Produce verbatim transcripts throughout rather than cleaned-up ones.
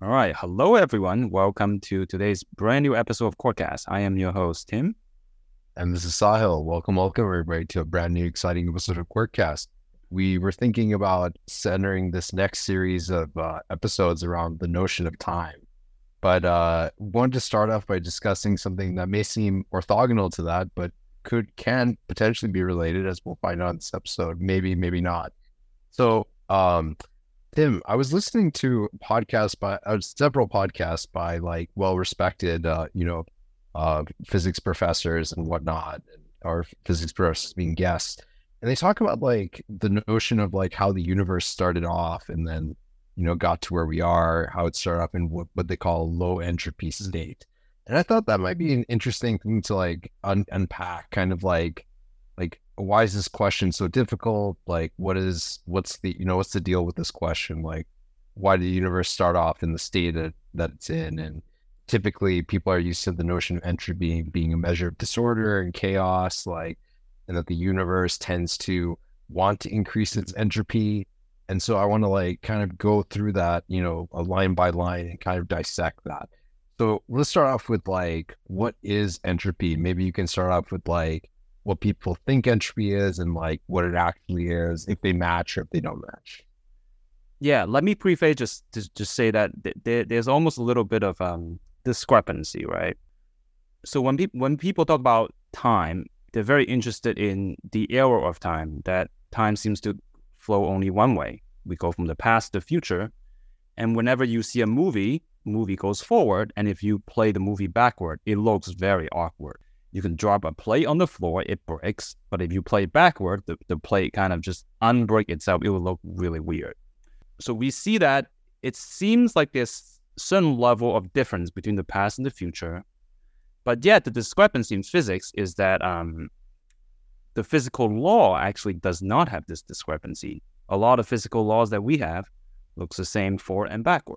All right. Hello, everyone. Welcome to today's brand new episode of Corecast. I am your host, Tim. And this is Sahil. Welcome, welcome, everybody, to a brand new, exciting episode of Quirkcast. We were thinking about centering this next series of uh, episodes around the notion of time. But uh, wanted to start off by discussing something that may seem orthogonal to that, but could can potentially be related, as we'll find out in this episode. Maybe, maybe not. So, um, Tim, I was listening to a podcast by uh, several podcasts by like well-respected, uh, you know, uh, physics professors and whatnot, or physics professors being guests, and they talk about like the notion of like how the universe started off and then, you know, got to where we are, how it started up in what, what they call low entropy state. And I thought that might be an interesting thing to like un- unpack, kind of like like why is this question so difficult? Like, what is, what's the, you know, what's the deal with this question? Like, why did the universe start off in the state that, that it's in? And typically people are used to the notion of entropy being a measure of disorder and chaos, like, and that the universe tends to want to increase its entropy. And so I want to like kind of go through that, you know, a line by line and kind of dissect that. So let's start off with like, what is entropy? Maybe you can start off with like, what people think entropy is and like what it actually is, if they match or if they don't match. Yeah, let me preface just to just say that th- there, there's almost a little bit of um, discrepancy, right? So when people when people talk about time, they're very interested in the era of time. That time seems to flow only one way. We go from the past to the future, and whenever you see a movie, movie goes forward, and if you play the movie backward, it looks very awkward. You can drop a plate on the floor, it breaks. But if you play backward, the, the plate kind of just unbreak itself. It will look really weird. So we see that it seems like there's certain level of difference between the past and the future. But yet the discrepancy in physics is that um, the physical law actually does not have this discrepancy. A lot of physical laws that we have looks the same forward and backward.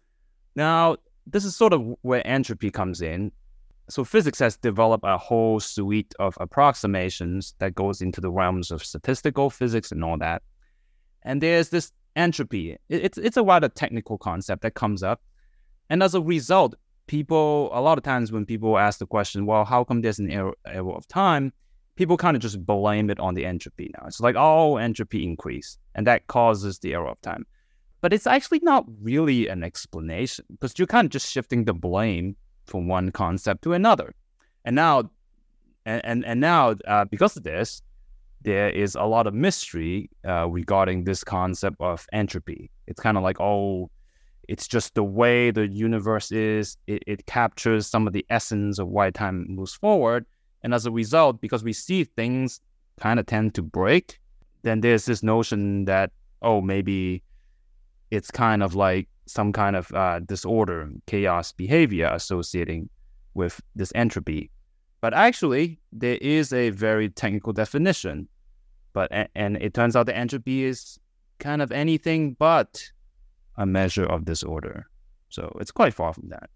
Now, this is sort of where entropy comes in. So physics has developed a whole suite of approximations that goes into the realms of statistical physics and all that. And there's this entropy. It's it's a rather technical concept that comes up. And as a result, people, a lot of times when people ask the question, well, how come there's an error, error of time? People kind of just blame it on the entropy now. It's like, oh, entropy increase, and that causes the error of time. But it's actually not really an explanation, because you're kind of just shifting the blame from one concept to another. And now, and and, and now, uh, because of this, there is a lot of mystery uh, regarding this concept of entropy. It's kind of like, oh, it's just the way the universe is. It, it captures some of the essence of why time moves forward. And as a result, because we see things kind of tend to break, then there's this notion that, oh, maybe it's kind of like some kind of uh, disorder, chaos behavior associating with this entropy. But actually, there is a very technical definition. But and it turns out the entropy is kind of anything but a measure of disorder. So it's quite far from that.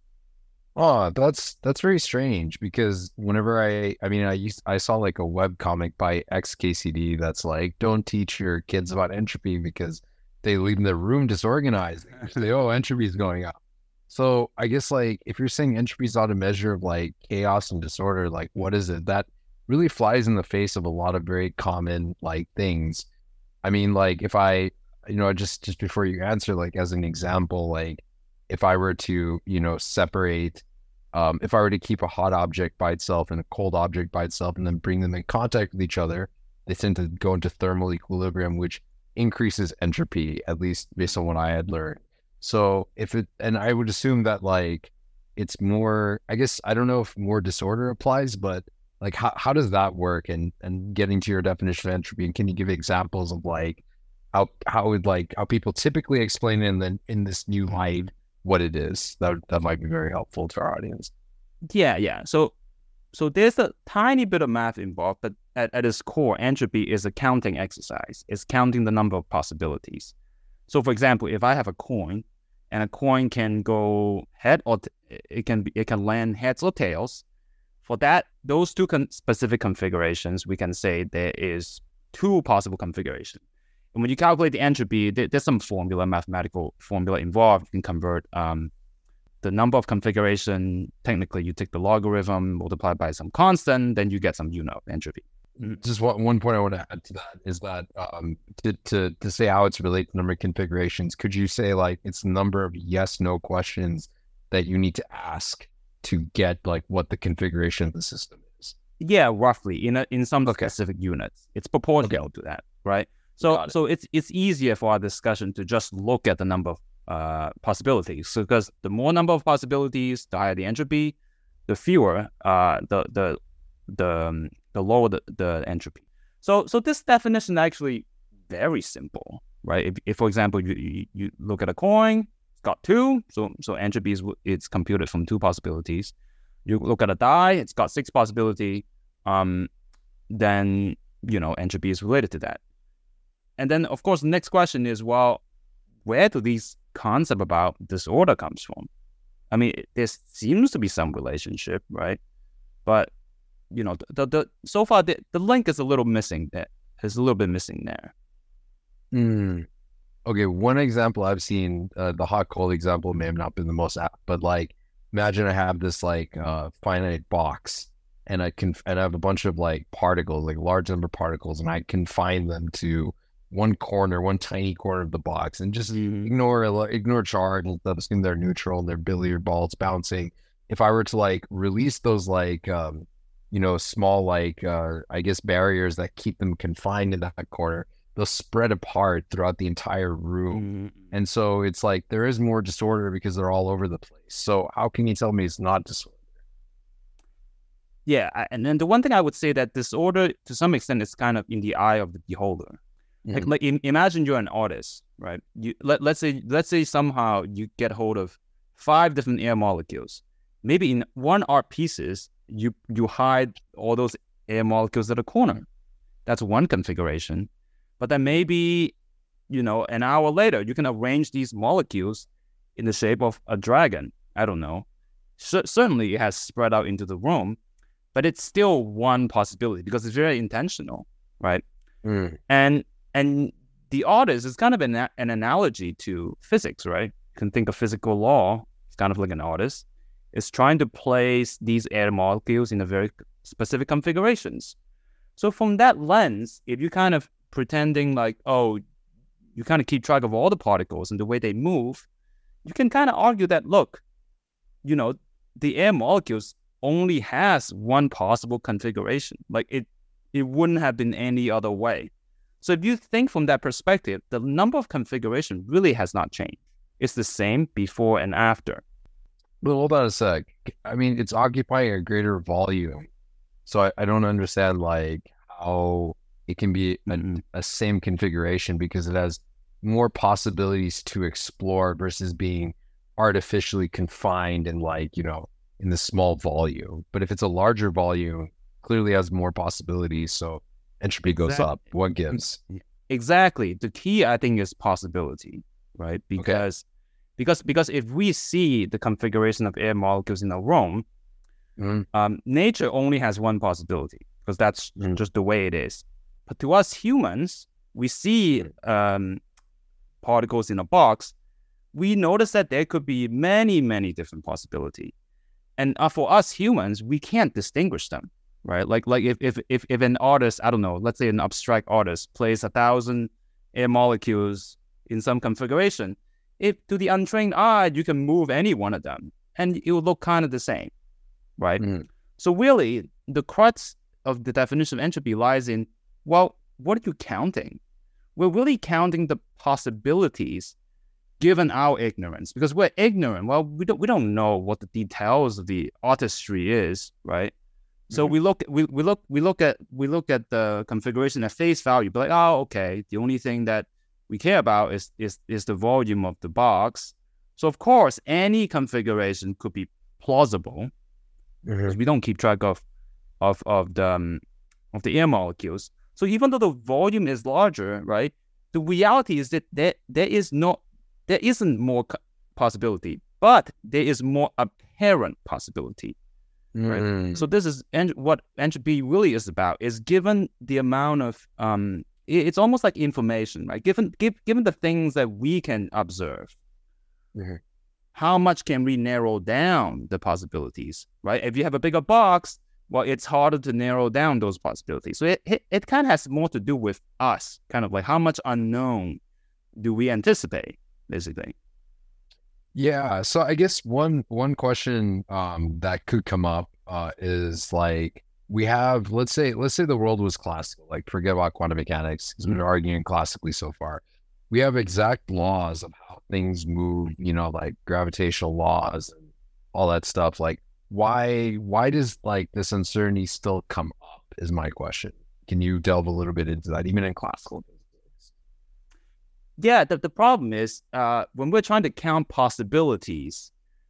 Oh, that's that's very strange, because whenever I I mean I used I saw like a web comic by X K C D that's like, don't teach your kids about entropy because they leave the room disorganized. They, oh, entropy is going up. So I guess like if you're saying entropy is not a measure of like chaos and disorder, like what is it? That really flies in the face of a lot of very common like things. I mean, like if I, you know, just just before you answer, like as an example, like if I were to, you know, separate, um, if I were to keep a hot object by itself and a cold object by itself and then bring them in contact with each other, they tend to go into thermal equilibrium, which increases entropy, at least based on what I had learned. So if it, and I would assume that like it's more, I guess, I don't know if more disorder applies, but like how, how does that work? And and getting to your definition of entropy, and can you give examples of like how how would like how people typically explain it, and then in this new light what it is? That that might be very helpful to our audience. Yeah, yeah. So so there's a tiny bit of math involved, but at, at its core, entropy is a counting exercise. It's counting the number of possibilities. So for example, if I have a coin, and a coin can go head or t- it can be, it can land heads or tails. For that, those two con- specific configurations, we can say there is two possible configurations. And when you calculate the entropy, there, there's some formula, mathematical formula involved. You can convert um, the number of configuration, technically you take the logarithm multiplied by some constant, then you get some unit of entropy. Just one, one point I want to add to that is that um, to, to, to say how it's related to number of configurations, could you say like it's the number of yes, no questions that you need to ask to get like what the configuration of the system is? Yeah, roughly in a, in some Okay. specific units. It's proportional Okay. to that, right? So Got it. so it's it's easier for our discussion to just look at the number of uh, possibilities. So because the more number of possibilities, the higher the entropy, the fewer uh, the the the um, the lower the, the entropy. So so this definition actually very simple, right? If, if for example you, you you look at a coin, it's got two, so so entropy is it's computed from two possibilities. You look at a die, it's got six possibility. Um, then you know entropy is related to that. And then of course the next question is, well, where do these concept about disorder comes from? I mean, there seems to be some relationship, right? But you know, the the so far the, the link is a little missing. There is a little bit missing there. Mm. Okay, one example I've seen, uh, the hot cold example may have not been the most apt, but like imagine I have this like uh, finite box, and I can and I have a bunch of like particles, like large number of particles, and I confine them to one corner, one tiny corner of the box, and just Mm-hmm. ignore ignore charge and stuff. Assume they're neutral and they're billiard balls bouncing. If I were to like release those like um, you know, small like uh, I guess barriers that keep them confined in that corner, they'll spread apart throughout the entire room. Mm-hmm. And so it's like there is more disorder because they're all over the place. So how can you tell me it's not disorder? Yeah, I- and then the one thing I would say that disorder to some extent is kind of in the eye of the beholder. Like, Mhm. like im- imagine you're an artist, right? You let let's say let's say somehow you get hold of five different air molecules. Maybe in one art pieces you you hide all those air molecules at a corner. That's one configuration. But then maybe you know an hour later you can arrange these molecules in the shape of a dragon. I don't know. C- certainly it has spread out into the room, but it's still one possibility because it's very intentional, right? Mm. And and the artist is kind of an, an analogy to physics, right? You can think of physical law. It's kind of like an artist. It's trying to place these air molecules in a very specific configurations. So from that lens, if you kind of pretending like, oh, you kind of keep track of all the particles and the way they move, you can kind of argue that, look, you know, the air molecules only has one possible configuration. Like it, it wouldn't have been any other way. So if you think from that perspective, the number of configuration really has not changed. It's the same before and after. But hold on a sec. I mean, it's occupying a greater volume. So I, I don't understand like how it can be a, Mhm. a same configuration because it has more possibilities to explore versus being artificially confined and like, you know, in the small volume. But if it's a larger volume, clearly has more possibilities. So entropy goes Exactly. up. What gives? Exactly. The key, I think, is possibility, right? Because because because if we see the configuration of air molecules in a room, Mm. um, nature only has one possibility because that's Mm. just the way it is. But to us humans, we see um, particles in a box. We notice that there could be many, many different possibilities. And uh, for us humans, we can't distinguish them, right? Like, like if, if if if an artist, I don't know, let's say an abstract artist plays a thousand air molecules in some configuration, if to the untrained eye, you can move any one of them, and it will look kind of the same, right? Mm. So really, the crux of the definition of entropy lies in, well, what are you counting? We're really counting the possibilities given our ignorance, because we're ignorant. Well, we don't we don't know what the details of the artistry is, right? So Mhm. we look we, we look we look at we look at the configuration at face value, but like, oh, okay, the only thing that we care about is is is the volume of the box. So of course, any configuration could be plausible because Mhm. we don't keep track of of of the um, of the air molecules. So even though the volume is larger, right, the reality is that there there is no there isn't more co- possibility, but there is more apparent possibility. Right. Mm. So this is en- what entropy really is about. Is given the amount of um, it- it's almost like information, right? Given give, given the things that we can observe, Mhm. how much can we narrow down the possibilities, right? If you have a bigger box, well, it's harder to narrow down those possibilities. So it, it, it kind of has more to do with us, kind of like how much unknown do we anticipate, basically. Yeah. So I guess one one question um, that could come up uh, is like we have, let's say, let's say the world was classical, like forget about quantum mechanics because we're arguing classically so far. We have exact laws of how things move, you know, like gravitational laws and all that stuff. Like why why does like this uncertainty still come up is my question. Can you delve a little bit into that, even in classical physics? Yeah, the, the problem is uh, when we're trying to count possibilities,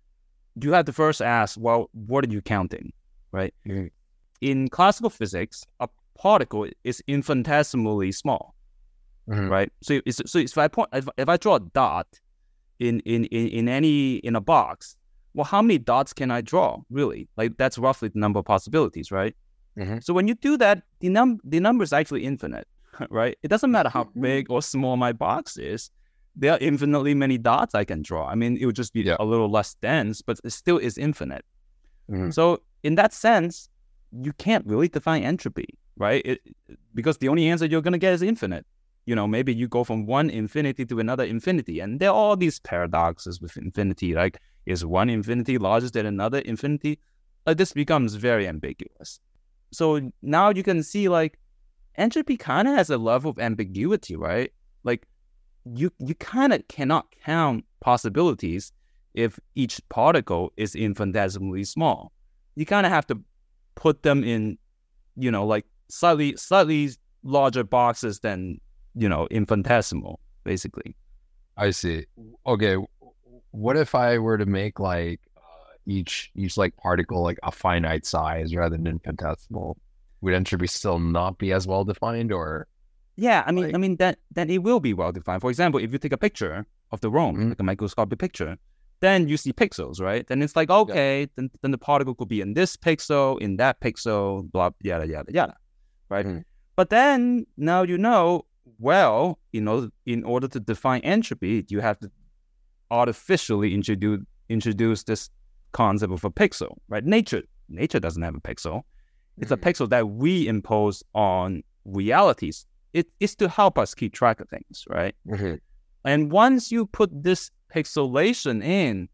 you have to first ask, well, what are you counting, right? Mm-hmm. In classical physics, a particle is infinitesimally small, mm-hmm. right? So, it's, so if I point, if, if I draw a dot in, in in in any in a box, well, how many dots can I draw? Really, like that's roughly the number of possibilities, right? Mm-hmm. So when you do that, the num the number is actually infinite. Right? It doesn't matter how big or small my box is. There are infinitely many dots I can draw. I mean, it would just be yeah. a little less dense, but it still is infinite. Mm-hmm. So in that sense, you can't really define entropy, right? It, because the only answer you're going to get is infinite. You know, maybe you go from one infinity to another infinity. And there are all these paradoxes with infinity. Like, is one infinity larger than another infinity? Like, this becomes very ambiguous. So now you can see, like, entropy kind of has a level of ambiguity, right? Like you you kind of cannot count possibilities if each particle is infinitesimally small. You kind of have to put them in, you know, like slightly slightly larger boxes than, you know, infinitesimal, basically. I see. Okay, what if I were to make like uh, each each like particle like a finite size rather than infinitesimal? Would entropy still not be as well defined, or? Yeah, I mean, like... I mean that then it will be well defined. For example, if you take a picture of the room, mm-hmm. like a microscopic picture, then you see pixels, right? Then it's like okay, yeah. then then the particle could be in this pixel, in that pixel, blah yada yada yada, right? Mm-hmm. But then now you know, well, you know, in order to define entropy, you have to artificially introduce introduce this concept of a pixel, right? Nature nature doesn't have a pixel. It's a pixel that we impose on realities. It is to help us keep track of things, right? Mm-hmm. And once you put this pixelation in,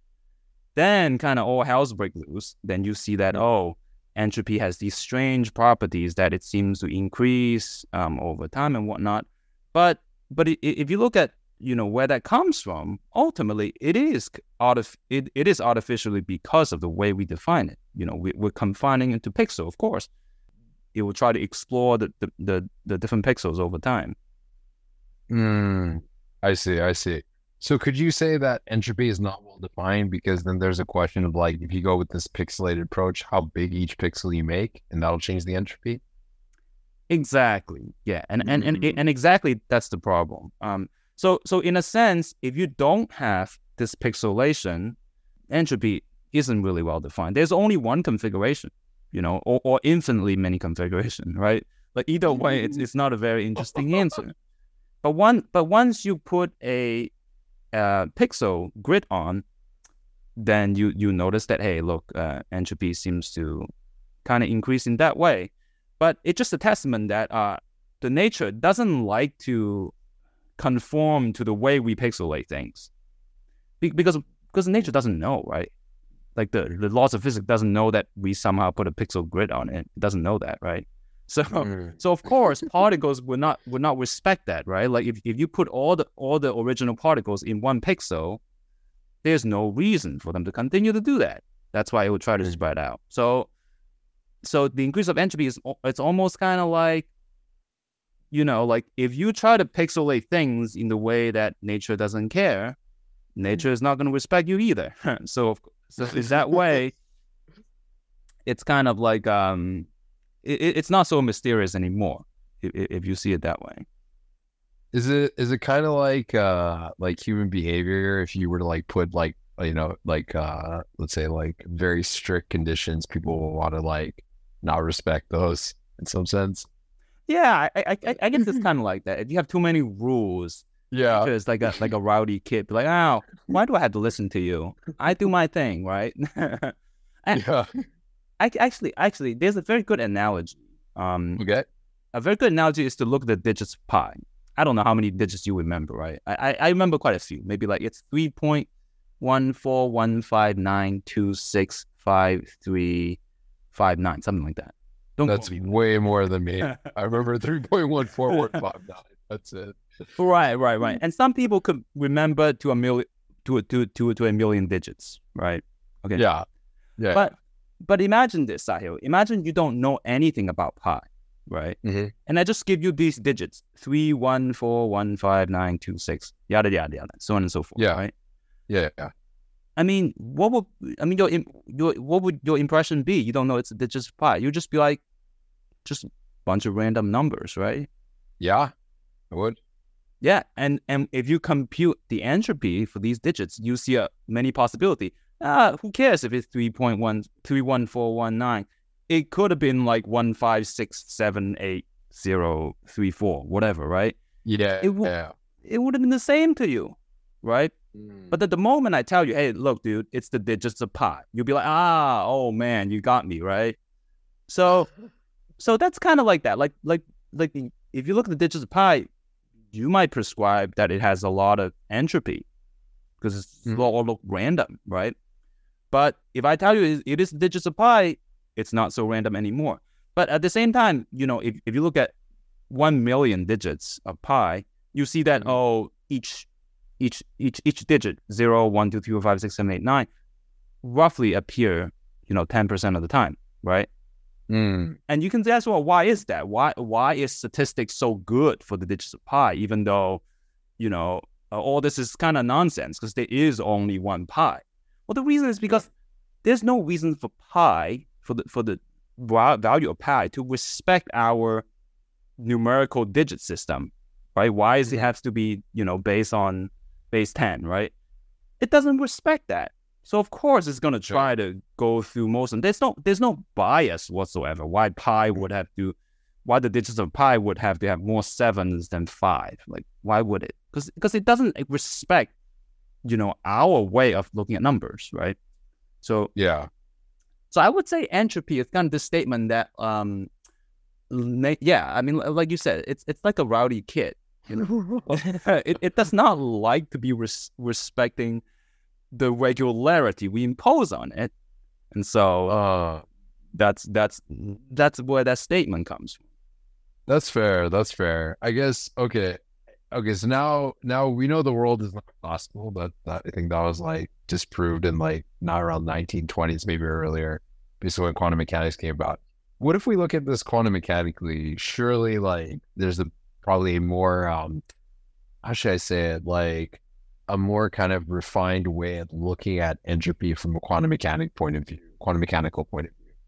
then kind of all hell's break loose. Then you see that, oh, entropy has these strange properties that it seems to increase um, over time and whatnot. But but it, if you look at, you know, where that comes from, ultimately it is artif- it, it is artificially because of the way we define it. You know, we, we're confining it to pixel, of course. It will try to explore the, the, the, the different pixels over time. Mm, I see, I see. So could you say that entropy is not well defined because then there's a question of like, if you go with this pixelated approach, how big each pixel you make, and that'll change the entropy? Exactly. Yeah. And, and, and, and exactly that's the problem. Um, So, so in a sense, if you don't have this pixelation, entropy isn't really well defined. There's only one configuration, you know, or, or infinitely many configuration, right? But either way, it's it's not a very interesting answer. But one, but once you put a uh, pixel grid on, then you you notice that hey, look, uh, entropy seems to kind of increase in that way. But it's just a testament that uh, the nature doesn't like to conform to the way we pixelate things, Be- because because nature doesn't know, right? Like the, the laws of physics doesn't know that we somehow put a pixel grid on it. It doesn't know that, right? So mm. so of course particles would not would not respect that, right? Like if, if you put all the all the original particles in one pixel, there's no reason for them to continue to do that. That's why it would try to mm. spread out. So so the increase of entropy is it's almost kind of like, you know, like if you try to pixelate things in the way that nature doesn't care, nature is not going to respect you either. so, so in that way, it's kind of like um, it, it's not so mysterious anymore if, if you see it that way. Is it is it kind of like uh like human behavior? If you were to like put like you know like uh let's say like very strict conditions, people will want to like not respect those in some sense. Yeah, I I I guess it's kind of like that. If you have too many rules, Yeah. It's like a like a rowdy kid, be like, oh, why do I have to listen to you? I do my thing, right? And Yeah. I, actually, actually, there's a very good analogy. Um, Okay. a very good analogy is to look at the digits of pi. I don't know how many digits you remember, right? I, I, I remember quite a few. Maybe like it's three point one four one five nine two six five three five nine, something like that. Don't That's quote me. way more than me. I remember three point one four one five nine. That's it. Right, right, right. And some people could remember to a million, to a, to to to a million digits, right? Okay. Yeah. Yeah. But but imagine this, Sahil. Imagine you don't know anything about pi, right? Mhm. And I just give you these digits: three, one, four, one, five, nine, two, six, yada yada yada, so on and so forth. Yeah. Right. Yeah. Yeah. I mean, what would I mean? Your im- your what would your impression be? You don't know it's the digits of pi. You'd just be like, just a bunch of random numbers, right? Yeah. I would. Yeah, and and if you compute the entropy for these digits, you see a many possibility. Ah, who cares if it's three point one three one four one nine? It could have been like one five six seven eight zero three four, whatever, right? Yeah. It would Yeah. it would have been the same to you, right? Mm. But at the moment I tell you, hey, look, dude, it's the digits of pi, you'll be like, ah, oh man, you got me, right? So, so that's kind of like that. Like, like, like, if you look at the digits of pi, you might prescribe that it has a lot of entropy because it's Mhm. all look random, right? But if I tell you it is the digits of pi, it's not so random anymore. But at the same time, you know, if, if you look at one million digits of pi, you see that, Mhm. oh, each each each each digit, zero, one, two, three, four, five, six, seven, eight, nine, roughly appear, you know, ten percent of the time, right? Mm. And you can ask, well, why is that? Why why is statistics so good for the digits of pi, even though, you know, uh, all this is kind of nonsense because there is only one pi? Well, the reason is because there's no reason for pi, for the for the va- value of pi to respect our numerical digit system, right? Why does it have to be, you know, based on base ten, right? It doesn't respect that. So of course it's going to try to go through most, and there's no there's no bias whatsoever. Why pi would have to, why the digits of pi would have to have more sevens than five? Like, why would it? Because because it doesn't respect, you know, our way of looking at numbers, right? So Yeah. so I would say entropy is kind of this statement that um na- yeah, I mean, like you said, it's it's like a rowdy kid, you know. it it does not like to be res- respecting the regularity we impose on it, and so Uh, that's that's that's where that statement comes from. that's fair. That's fair. I guess. Okay. Okay. So now, now we know the world is not possible. That, that I think that was like disproved in like not around nineteen twenties, maybe earlier, basically when quantum mechanics came about. What if we look at this quantum mechanically? Surely, like, there's a probably a more um, how should I say it? Like a more kind of refined way of looking at entropy from a quantum mechanic point of view, quantum mechanical point of view.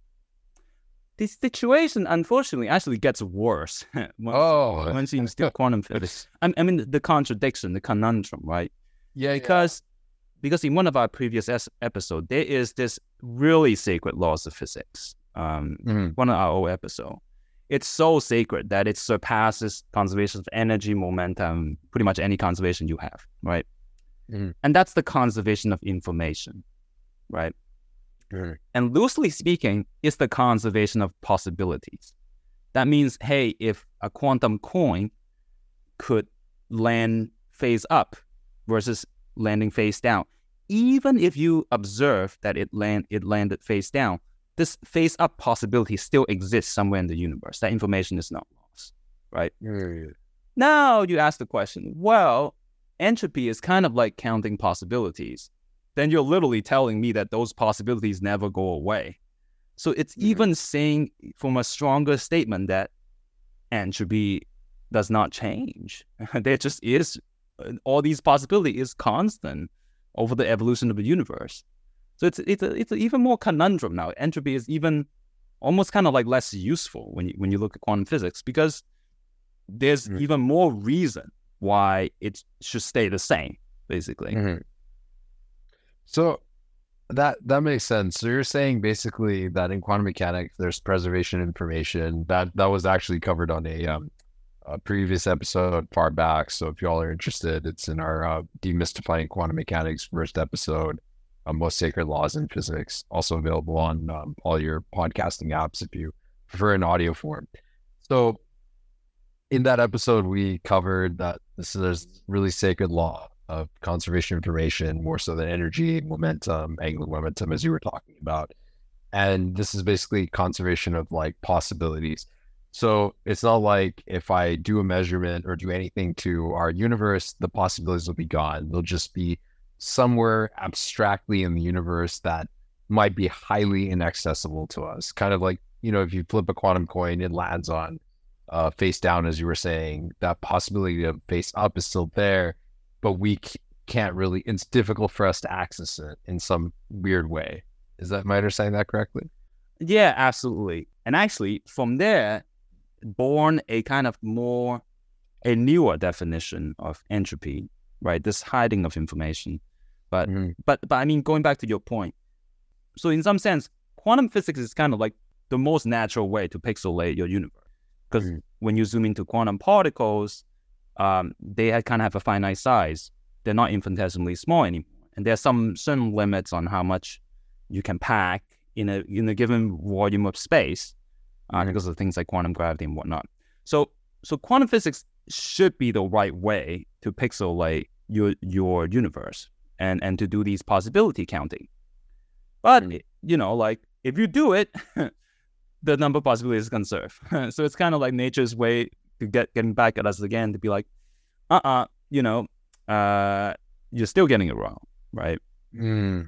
The situation, unfortunately, actually gets worse once, Oh, once you instill quantum physics. I, I mean, the contradiction, the conundrum, right? yeah, Because because in one of our previous es- episodes, there is this really sacred laws of physics. Um, Mhm. one of our old episode. It's so sacred that it surpasses conservation of energy, momentum, pretty much any conservation you have, right? Mhm. And that's the conservation of information, right? Mhm. And loosely speaking, it's the conservation of possibilities. That means, hey, if a quantum coin could land face up versus landing face down, even if you observe that it land it landed face down, this face up possibility still exists somewhere in the universe. That information is not lost, right? Mhm. Now you ask the question, well, entropy is kind of like counting possibilities. Then you're literally telling me that those possibilities never go away. So it's Mhm. even saying from a stronger statement that entropy does not change. There just is, all these possibilities is constant over the evolution of the universe. So it's it's a, it's an even more conundrum now. Entropy is even almost kind of like less useful when you when you look at quantum physics, because there's Mhm. even more reason why it should stay the same, basically. Mhm. So that that makes sense. So you're saying basically that in quantum mechanics, there's preservation information that that was actually covered on a um a previous episode far back. So if y'all are interested, it's in our uh, Demystifying Quantum Mechanics first episode, uh, Most Sacred Laws in Physics, also available on um, all your podcasting apps if you prefer an audio form. So in that episode, we covered that this is a really sacred law of conservation of information, more so than energy, momentum, angular momentum, as you were talking about. And this is basically conservation of like possibilities. So it's not like if I do a measurement or do anything to our universe, the possibilities will be gone. They'll just be somewhere abstractly in the universe that might be highly inaccessible to us. Kind of like, you know, if you flip a quantum coin, it lands on uh, face down, as you were saying. That possibility of face up is still there, but we c- can't really, it's difficult for us to access it in some weird way. Is that, am I understanding that correctly? Yeah, absolutely. And actually, from there, born a kind of more, a newer definition of entropy, right? This hiding of information. But, mm-hmm. but, but I mean, going back to your point, so in some sense, quantum physics is kind of like the most natural way to pixelate your universe. Because mm-hmm. when you zoom into quantum particles, um, they kind of have a finite size. They're not infinitesimally small anymore. And there's some certain limits on how much you can pack in a in a given volume of space, uh, mm-hmm. because of things like quantum gravity and whatnot. So so quantum physics should be the right way to pixelate your your universe and, and to do these possibility counting. But, mm-hmm. you know, like, if you do it, the number of possibilities is conserved. So it's kind of like nature's way to get getting back at us again, to be like, uh-uh, you know, uh, you're still getting it wrong, right? Mm.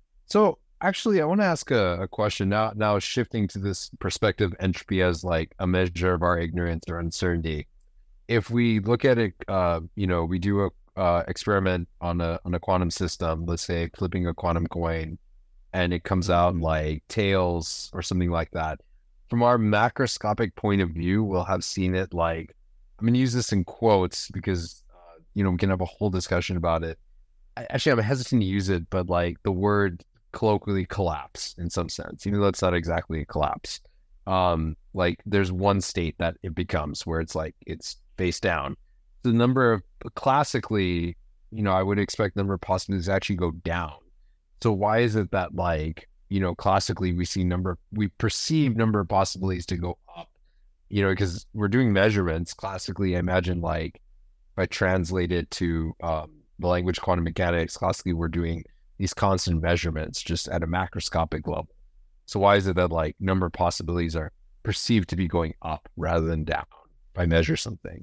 So actually, I want to ask a, a question now, now shifting to this perspective, entropy as like a measure of our ignorance or uncertainty. If we look at it, uh, you know, we do a uh, experiment on a on a quantum system, let's say flipping a quantum coin, and it comes out like tails or something like that. From our macroscopic point of view, we'll have seen it like, I'm going to use this in quotes because, uh, you know, we can have a whole discussion about it. I, actually, I'm hesitant to use it, but like the word colloquially collapse in some sense, even though it's not exactly a collapse. Um, like there's one state that it becomes where it's like, it's face down. The number of, classically, you know, I would expect the number of possibilities to actually go down. So why is it that like, you know, classically we see number, we perceive number of possibilities to go up, you know, because we're doing measurements. Classically, I imagine like if I translate it to um, the language quantum mechanics, classically we're doing these constant measurements just at a macroscopic level. So why is it that like number of possibilities are perceived to be going up rather than down if I measure something?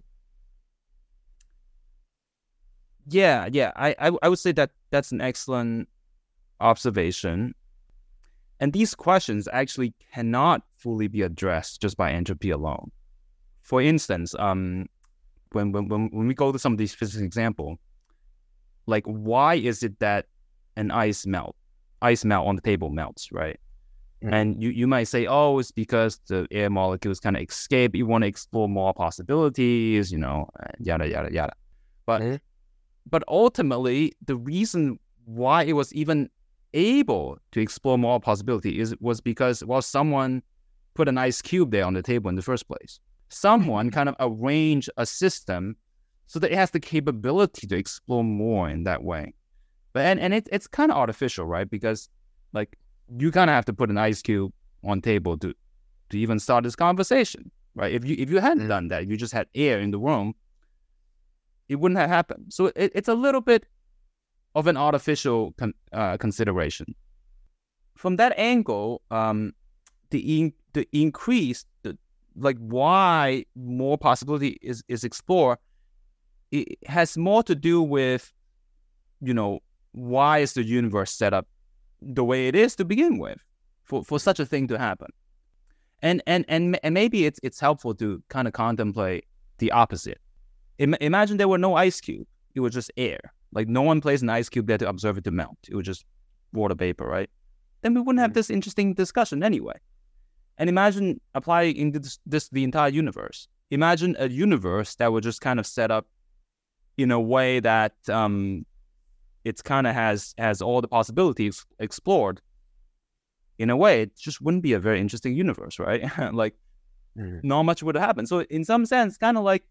Yeah, yeah, I, I, I would say that that's an excellent observation. And these questions actually cannot fully be addressed just by entropy alone. For instance, um, when when when we go to some of these physics examples, like why is it that an ice melt, ice melt on the table melts, right? Mm-hmm. And you, you might say, oh, it's because the air molecules kind of escape. You want to explore more possibilities, you know, yada, yada, yada. But, mm-hmm. but ultimately, the reason why it was even able to explore more possibility is was because, well, someone put an ice cube there on the table in the first place. Someone kind of arranged a system so that it has the capability to explore more in that way. But and, and it, it's kind of artificial, right? Because like you kind of have to put an ice cube on table to to even start this conversation, right? If you if you hadn't mm. done that, if you just had air in the room, it wouldn't have happened. So it, it's a little bit of an artificial con, uh, consideration. From that angle, um, the in, the increase, the like why more possibility is is explored, it has more to do with, you know, why is the universe set up the way it is to begin with, for, for such a thing to happen, and and and and maybe it's it's helpful to kind of contemplate the opposite. Im- imagine there were no ice cube; it was just air. Like no one placed an ice cube there to observe it to melt. It was just water vapor, right? Then we wouldn't have this interesting discussion anyway. And imagine applying this, this the entire universe. Imagine a universe that would just kind of set up in a way that um, it's kind of has has all the possibilities explored. In a way, it just wouldn't be a very interesting universe, right? Like, mm-hmm. not much would happen. So in some sense, kind of like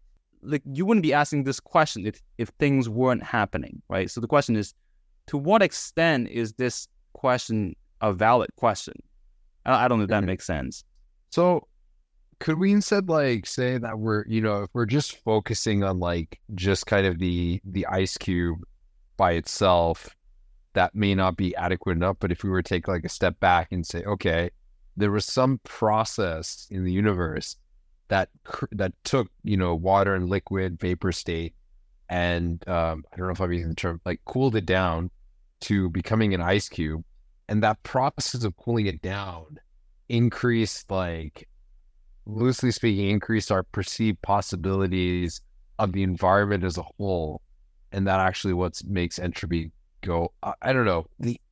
like you wouldn't be asking this question if if things weren't happening, right? So the question is, to what extent is this question a valid question? I, I don't know if that Mhm. makes sense. So could we instead like say that we're, you know, if we're just focusing on like just kind of the the ice cube by itself, that may not be adequate enough. But if we were to take like a step back and say, okay, there was some process in the universe that cr- that took, you know, water and liquid vapor state and um, I don't know if I'm using the term, like cooled it down to becoming an ice cube, and that process of cooling it down increased, like loosely speaking, increased our perceived possibilities of the environment as a whole, and that actually what makes entropy go. I, I don't know.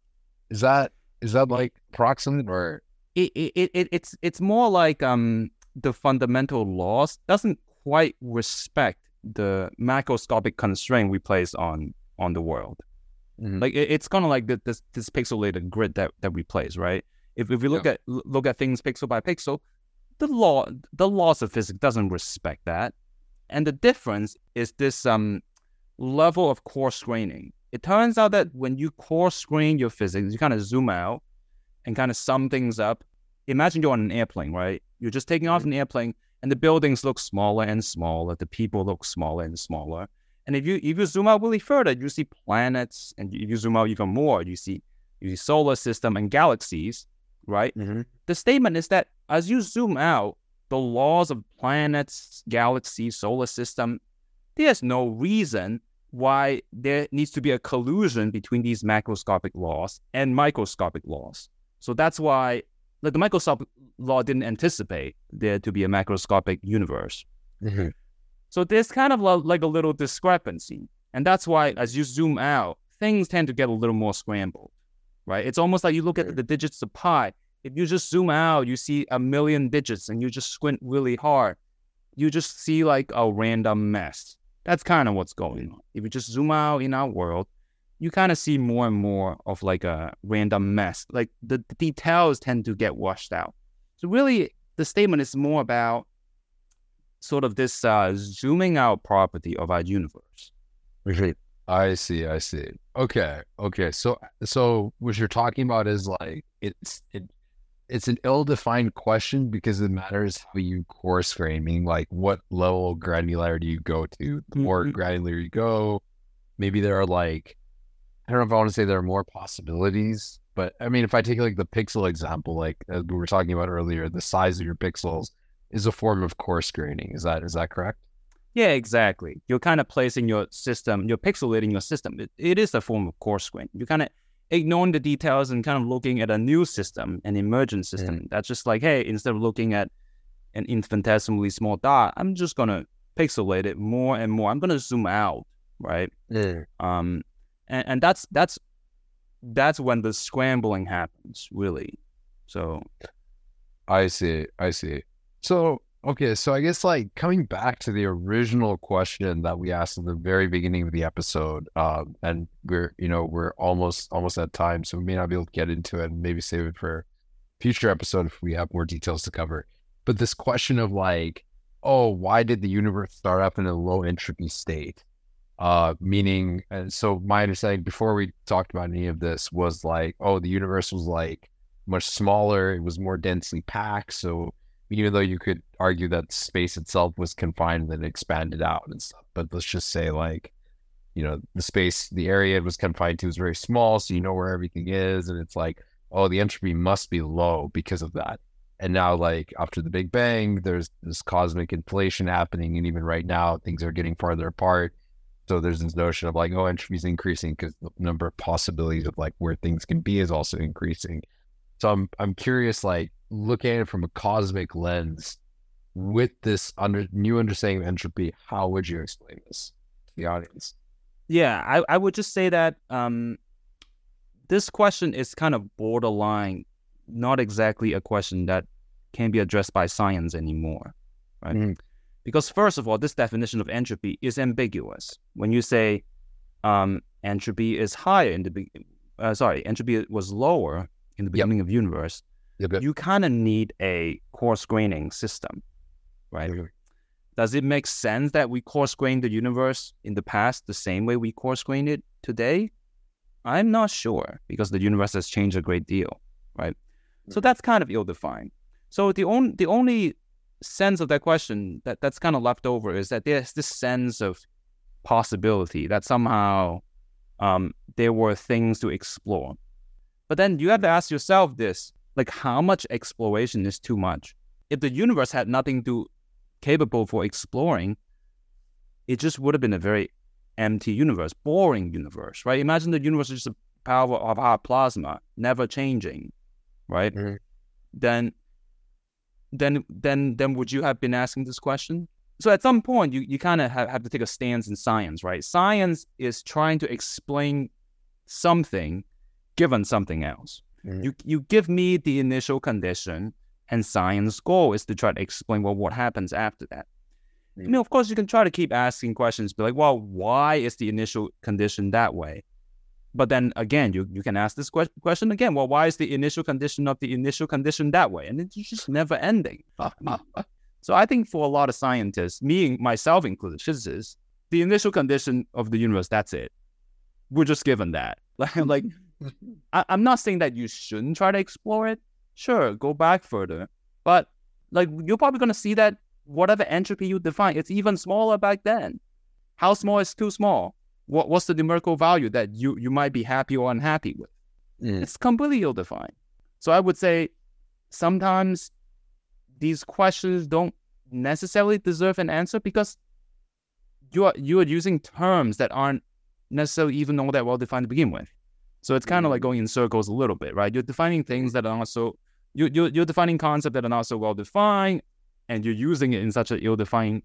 Is that is that like proximate or? It, it, it it's it's more like um the fundamental laws doesn't quite respect the macroscopic constraint we place on on the world. Mhm. Like it, it's kind of like the, this this pixelated grid that, that we place, right? If if we look Yeah. at look at things pixel by pixel, the law the laws of physics doesn't respect that, and the difference is this um level of coarse graining. It turns out that when you coarse grain your physics, you kind of zoom out and kind of sum things up. Imagine you're on an airplane, right? You're just taking off an airplane, and the buildings look smaller and smaller. The people look smaller and smaller. And if you if you zoom out really further, you see planets, and if you zoom out even more, you see you see solar system and galaxies, right? Mm-hmm. The statement is that as you zoom out, the laws of planets, galaxies, solar system, there's no reason why there needs to be a collusion between these macroscopic laws and microscopic laws. So that's why like the microscopic law didn't anticipate there to be a macroscopic universe. Mm-hmm. So there's kind of like a little discrepancy. And that's why as you zoom out, things tend to get a little more scrambled, right? It's almost like you look at the digits of pi. If you just zoom out, you see a million digits and you just squint really hard. You just see like a random mess. That's kind of what's going on. If you just zoom out in our world, you kind of see more and more of like a random mess. Like the, the details tend to get washed out. So really, the statement is more about sort of this uh, zooming out property of our universe. I see, I see. Okay, okay. So, so what you're talking about is like it's it, it's an ill-defined question because it matters how you coarse grain, meaning like what level of granularity you go to. The more Mhm. granular you go, maybe there are like I don't know if I want to say there are more possibilities, but I mean if I take like the pixel example, like as we were talking about earlier, the size of your pixels is a form of coarse graining. Is that is that correct? Yeah, exactly. You're kind of placing your system, you're pixelating your system. It, it is a form of coarse grain. You're kind of ignoring the details and kind of looking at a new system, an emergent system. Mm. That's just like, hey, instead of looking at an infinitesimally small dot, I'm just going to pixelate it more and more. I'm going to zoom out, right? Mm. Um, and, and that's that's that's when the scrambling happens, really. So, I see, I see. So, okay, so I guess like coming back to the original question that we asked at the very beginning of the episode, um, and we're you know we're almost almost at time, so we may not be able to get into it, and maybe save it for future episode if we have more details to cover. But this question of like, oh, why did the universe start up in a low entropy state? Uh, meaning, and so my understanding before we talked about any of this was like, oh, the universe was like much smaller, it was more densely packed, so even though you could argue that space itself was confined and then expanded out and stuff, but let's just say like, you know, the space, the area it was confined to is very small, so you know where everything is, and it's like, oh, the entropy must be low because of that. And now, like after the Big Bang, there's this cosmic inflation happening, and even right now, things are getting farther apart. So there's this notion of like, oh, entropy is increasing because the number of possibilities of like where things can be is also increasing. So I'm I'm curious, like looking at it from a cosmic lens, with this under new understanding of entropy, how would you explain this to the audience? Yeah, I, I would just say that um, this question is kind of borderline, not exactly a question that can be addressed by science anymore, right? Mm-hmm. Because first of all, this definition of entropy is ambiguous. When you say um, entropy is higher in the be- uh, sorry, entropy was lower in the beginning yep. of universe, yep, yep. you kind of need a coarse graining system, right? Mm-hmm. does it make sense that we coarse-grain the universe in the past the same way we coarse-grain it today? I'm not sure, because the universe has changed a great deal, right? Mm-hmm. So that's kind of ill-defined. So the only the only sense of that question that, that's kind of left over is that there's this sense of possibility that somehow um, there were things to explore. But then you have to ask yourself this, like, how much exploration is too much? If the universe had nothing to capable for exploring, it just would have been a very empty universe, boring universe, right? Imagine the universe is just a power of our plasma, never changing, right? Mm-hmm. Then, then, then, then, would you have been asking this question? So at some point, you, you kind of have, have to take a stance in science, right? Science is trying to explain something given something else. Mm-hmm. You you give me the initial condition, and science goal is to try to explain, well, what happens after that. Mm-hmm. You know, of course, you can try to keep asking questions, be like, well, why is the initial condition that way? But then again, you, you can ask this que- question again, well, why is the initial condition of the initial condition that way? And it's just never ending. So I think for a lot of scientists, me myself included, physicists, the initial condition of the universe, that's it. We're just given that. Like, like I, I'm not saying that you shouldn't try to explore it. Sure, go back further. But like you're probably going to see that whatever entropy you define, it's even smaller back then. How small is too small? What What's the numerical value that you, you might be happy or unhappy with? Mm. It's completely ill-defined. So I would say sometimes these questions don't necessarily deserve an answer because you are you are using terms that aren't necessarily even all that well defined to begin with. So it's kind of mm. like going in circles a little bit, right? You're defining things that are also you you you're defining concepts that are not so well defined, and you're using it in such an ill-defined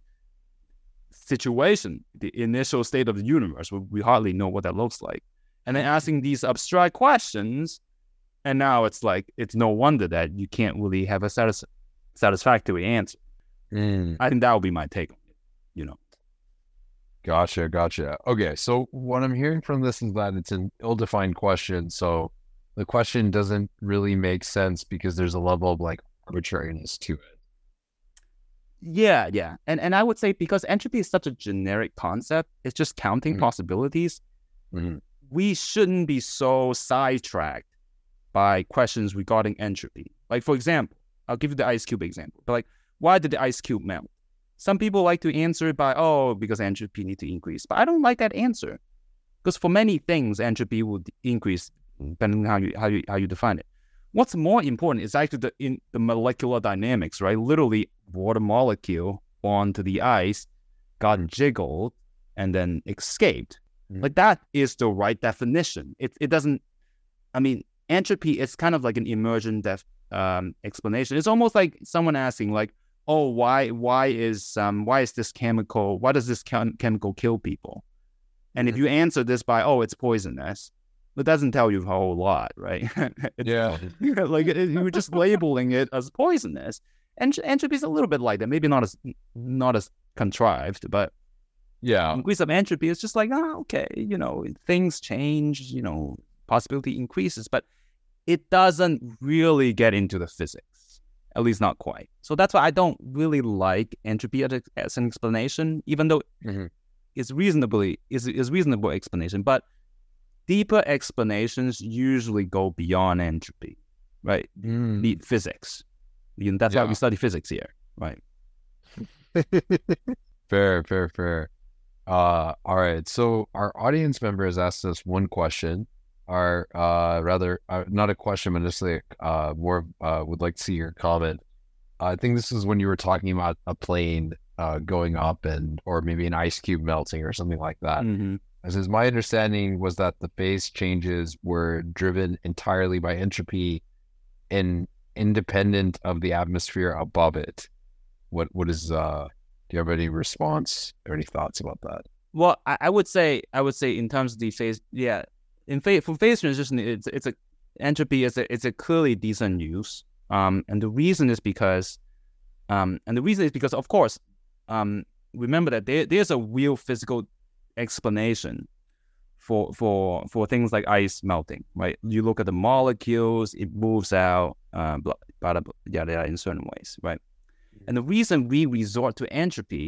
situation, the initial state of the universe. We, we hardly know what that looks like, and then asking these abstract questions, and now it's like it's no wonder that you can't really have a satis- satisfactory answer. Mm. I think that would be my take on it, you know. Gotcha, gotcha. Okay, so what I'm hearing from this is that it's an ill-defined question, so the question doesn't really make sense because there's a level of like arbitrariness to it. Yeah, yeah. And and I would say because entropy is such a generic concept, it's just counting mm-hmm. possibilities. Mm-hmm. We shouldn't be so sidetracked by questions regarding entropy. Like, for example, I'll give you the ice cube example. But like, why did the ice cube melt? Some people like to answer it by, oh, because entropy needs to increase. But I don't like that answer. Because for many things, entropy will increase depending on how you how you how you define it. What's more important is actually the in the molecular dynamics, right? Literally, water molecule onto the ice got jiggled and then escaped. Mm-hmm. Like that is the right definition. It it doesn't. I mean, entropy is kind of like an emergent def, um, explanation. It's almost like someone asking, like, oh, why why is um why is this chemical? Why does this chem- chemical kill people? And mm-hmm. if you answer this by, oh, it's poisonous, it doesn't tell you a whole lot, right? Yeah. Like it, you're just labeling it as poisonous. And entropy is a little bit like that. Maybe not as not as contrived, but yeah, increase of entropy is just like, oh, okay, you know, things change, you know, possibility increases, but it doesn't really get into the physics, at least not quite. So that's why I don't really like entropy as, a, as an explanation, even though mm-hmm. it's reasonably is is reasonable explanation, but deeper explanations usually go beyond entropy, right? Mm. The physics. You know, that's yeah. why we study physics here, right? Fair, fair, fair. Uh, all right. So our audience member has asked us one question, or uh, rather, uh, not a question, but just like uh, more uh, would like to see your comment. Uh, I think this is when you were talking about a plane uh, going up and, or maybe an ice cube melting or something like that. Mm-hmm. As is, my understanding was that the phase changes were driven entirely by entropy and independent of the atmosphere above it. What what is uh do you have any response or any thoughts about that? Well, I, I would say I would say in terms of the phase, yeah, in phase for phase transition, it's it's a entropy is a it's a clearly decent use. Um, and the reason is because, um, and the reason is because of course, um, remember that there there's a real physical explanation for for for things like ice melting, right? You look at the molecules, it moves out, uh, blah, blah, blah, yada, yada, in certain ways, right? And the reason we resort to entropy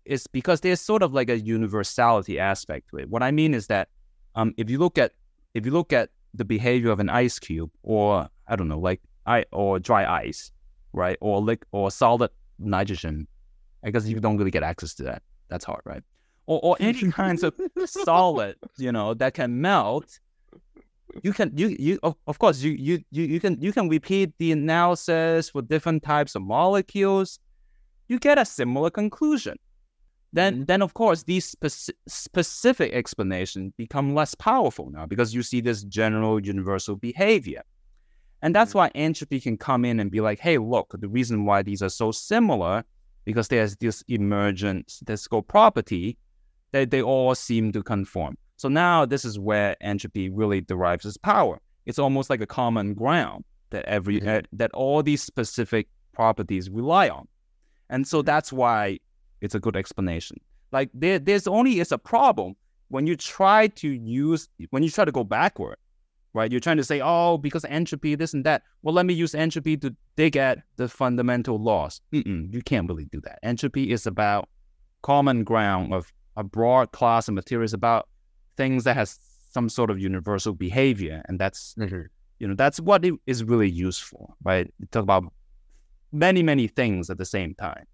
is because there's sort of like a universality aspect to it. What I mean is that um, if you look at if you look at the behavior of an ice cube, or I don't know, like I or dry ice, right, or like or solid nitrogen, I guess you don't really get access to that. That's hard, right? Or or any kinds of solid, you know, that can melt. You can you you of, of course you you you you can you can repeat the analysis for different types of molecules. You get a similar conclusion. Then, then of course, these speci- specific explanations become less powerful now because you see this general universal behavior. And that's why entropy can come in and be like, hey, look, the reason why these are so similar, because there's this emergent statistical property that they all seem to conform. So now this is where entropy really derives its power. It's almost like a common ground that every mm-hmm. uh, that all these specific properties rely on. And so that's why it's a good explanation. Like there, there's only is a problem when you try to use, when you try to go backward, right? You're trying to say, oh, because entropy, this and that. Well, let me use entropy to dig at the fundamental laws. Mm-mm, you can't really do that. Entropy is about common ground of a broad class of materials, about things that has some sort of universal behavior. And that's, mm-hmm. you know, that's what it is really used for, right? You talk about many, many things at the same time.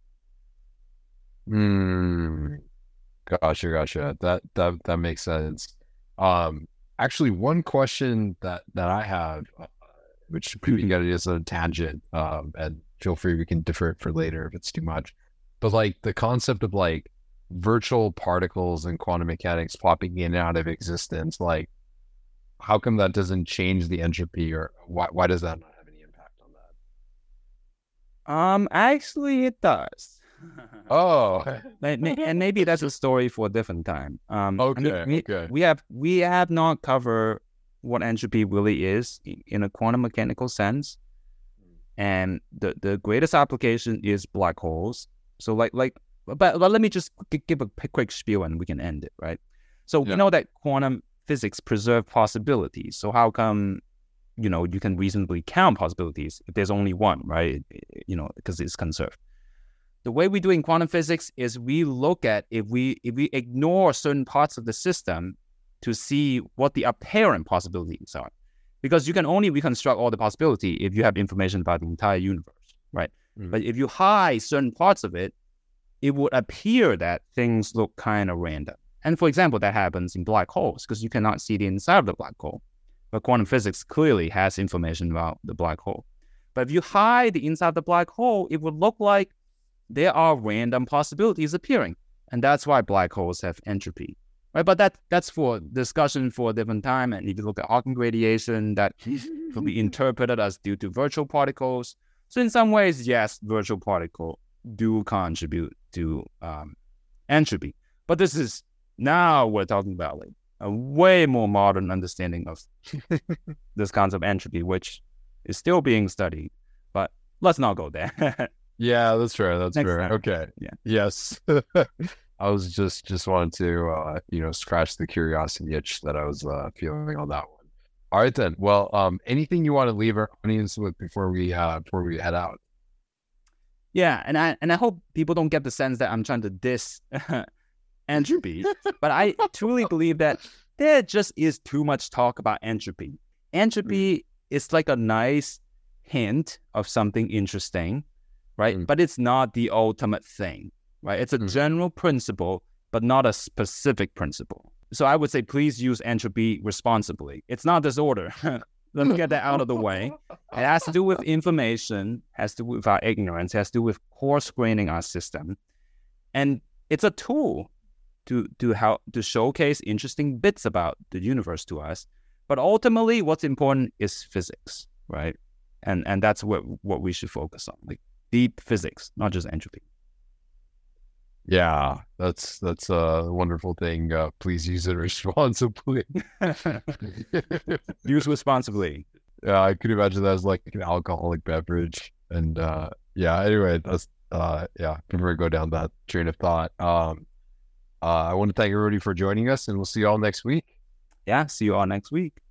Mm, gotcha, gotcha. That that that makes sense. Um, actually, one question that that I have, uh, which we can get it as a tangent, um, and feel free we can defer it for later if it's too much. But like the concept of like virtual particles and quantum mechanics popping in and out of existence, like how come that doesn't change the entropy, or why why does that not have any impact on that? Um, actually, it does. Oh, and maybe that's a story for a different time. Um, okay, I mean, we, okay. We have we have not covered what entropy really is in a quantum mechanical sense, and the, the greatest application is black holes. So like like, but, but let me just give a quick spiel and we can end it, right? So yeah. We know that quantum physics preserve possibilities. So how come, you know, you can reasonably count possibilities if there's only one, right? You know, because it's conserved. The way we do in quantum physics is we look at if we if we ignore certain parts of the system to see what the apparent possibilities are. Because you can only reconstruct all the possibility if you have information about the entire universe, right? Mm. But if you hide certain parts of it, it would appear that things look kind of random. And for example, that happens in black holes because you cannot see the inside of the black hole. But quantum physics clearly has information about the black hole. But if you hide the inside of the black hole, it would look like there are random possibilities appearing. And that's why black holes have entropy, right? But that that's for discussion for a different time. And if you look at Hawking radiation, that could be interpreted as due to virtual particles. So in some ways, yes, virtual particles do contribute to um, entropy. But this is, now we're talking about like a way more modern understanding of this concept of entropy, which is still being studied. But let's not go there. Yeah, that's fair. That's Next fair. time. Okay. Yeah. Yes. I was just just wanted to uh, you know, scratch the curiosity itch that I was uh, feeling on that one. All right then. Well, um, anything you want to leave our audience with before we uh, before we head out? Yeah, and I and I hope people don't get the sense that I'm trying to diss entropy, but I truly believe that there just is too much talk about entropy. Entropy mm. is like a nice hint of something interesting, right? Mm. But it's not the ultimate thing, right? It's a mm. general principle, but not a specific principle. So I would say, please use entropy responsibly. It's not disorder. Let me get that out of the way. It has to do with information, has to do with our ignorance, has to do with coarse graining our system. And it's a tool to, to help to showcase interesting bits about the universe to us. But ultimately, what's important is physics, right? And and that's what what we should focus on, like deep physics, not just entropy. Yeah, that's that's a wonderful thing. Uh, please use it responsibly. Use responsibly. Yeah, I could imagine that as like an alcoholic beverage. And uh, yeah, anyway, that's uh, yeah. Before I go down that train of thought, um, uh, I want to thank everybody for joining us, and we'll see you all next week. Yeah, see you all next week.